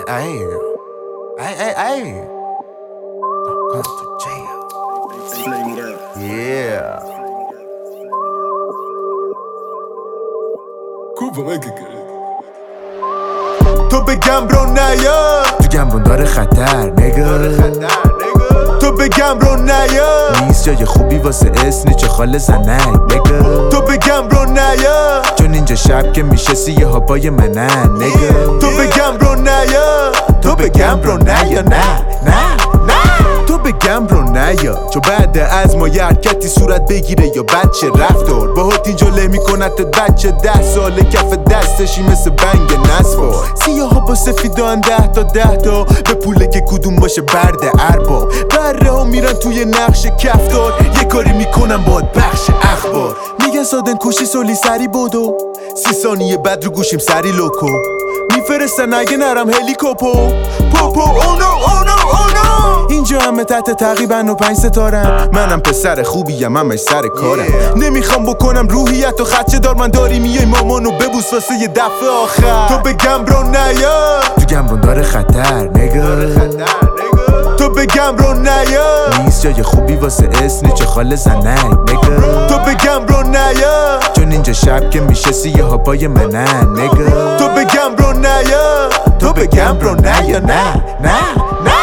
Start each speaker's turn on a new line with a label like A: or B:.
A: Ay. Don't come to jail. Yeah. تو بگم رو نیا تو گمرون داره خطر نگه تو بگم رو نیا نیست جای خوبی واسه اسنی چه خال زنک نگه تو بگم رو نیا چون اینجا شب که میشه سیه ها پای منن نگه تو بگم رو نیا تو بگم رو نیا نه تو بگم رو نیا چون بعد از ما یه حرکتی صورت بگیره یا بچه رفتار باهات اینجا له میکنت بچه 10 ساله کف دستشی مثل بنگ نصفا سیاه ها با سفیدان 10 تا به پوله که کدوم باشه برده اربا بره ها میرن توی نقش کفتار یه کاری میکنم باید بخش اخبار میگن سادن کشی سولی سری بودو 30 ثانیه بعد رو گوشیم سری لوکو میفرستن اگه نرم هلیکوپو پوپو اونو اینجا همه تحت تقریبا و 5 ستارم منم پسر خوبیم همش سر کارم نمیخوام بکنم روحیت و خدچه دار من داری میای مامانو ببوس واسه یه دفعه آخر تو بگم رو نیا تو گمرون داره خطر نگه تو بگم رو نیا نیست جای خوبی واسه اسنی چه خال زنک نگه تو بگم رو نیا چون اینجا شب که میشه سیه ها پای منن نگه تو بگم رو نیا تو بگم رو نیا نه